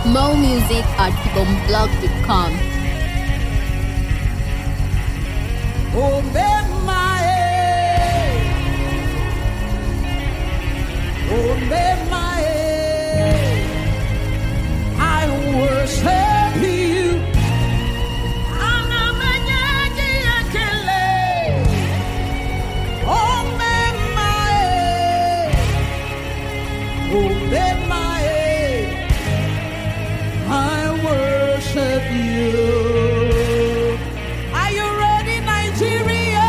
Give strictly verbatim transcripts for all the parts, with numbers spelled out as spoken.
More music at kibomblog dot com. Oh, my, oh, my, I worship you. Oh, my, oh, my, I worship you. Are you ready, Nigeria?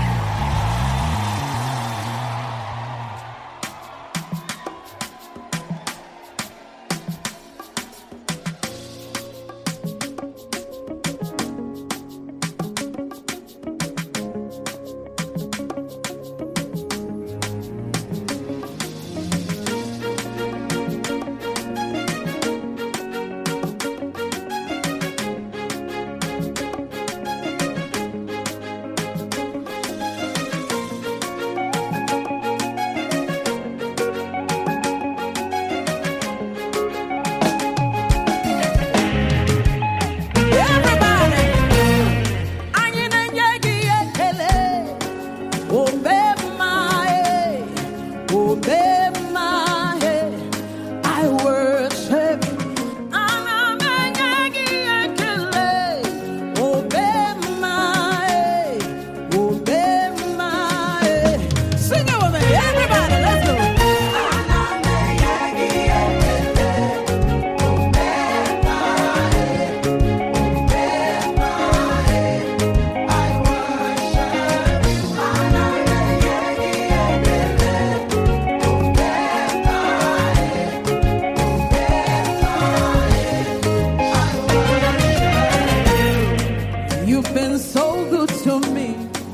You've been so good to me,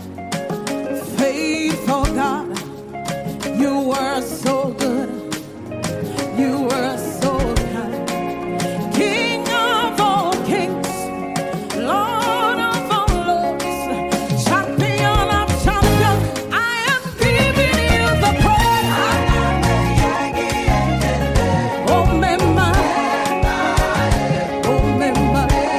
faithful God. You were so good, you were so kind. King of all kings, Lord of all lords, champion of champions, I am giving you the praise. Oh, Mema, oh, Mema.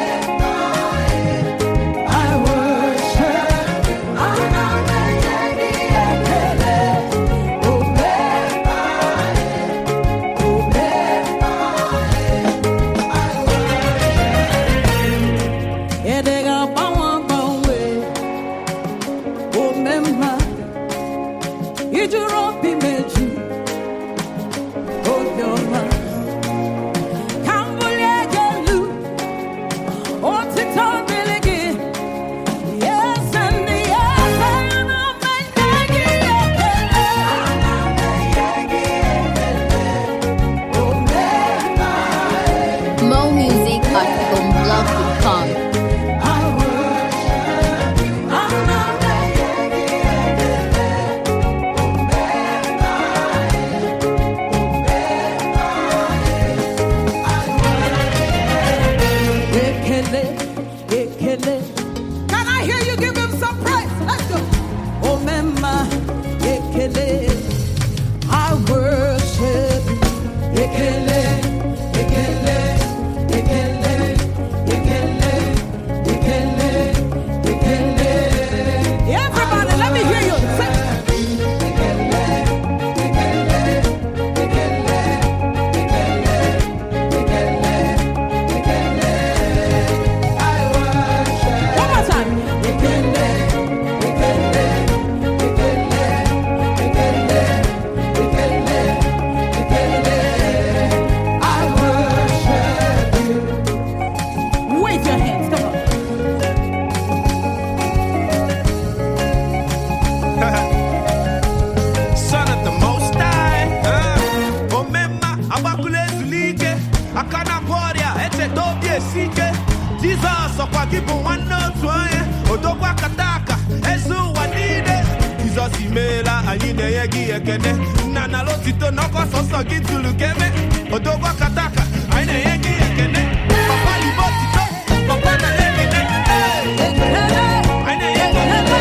More music at kibomblog dot com. Can I hear you give him some praise? Let's go. Oh, Mema, Ekele, I worship you. Ekele, Ekele, Ekele, Ekele, Ekele, Ekele. Everybody, let me hear you say. Ekele, Ekele, Ekele, Ekele, Ekele, Ekele. I worship. One more time. Ekele, Ekele, Ekele, Ekele, Ekele, Ekele. I worship you. Wave your hands, come on. Son of the Most High, uh, Omema, Abakule Zulike, Akana Korea, Eche Dobie Sike, Jesus, Okwakibu Wano Twaye, Odogwa Kataka, Esu Wanide, Jesus Imela, Anine Yegi Ekene, Nana Lotito Noko Soso Gitulu Keme, Odogwa Kataka, Aine Yegi Ekene, Papa Libotito, Papa Nalekine, Aine Yegi Ekene.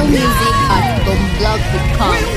music at gumblog dot com.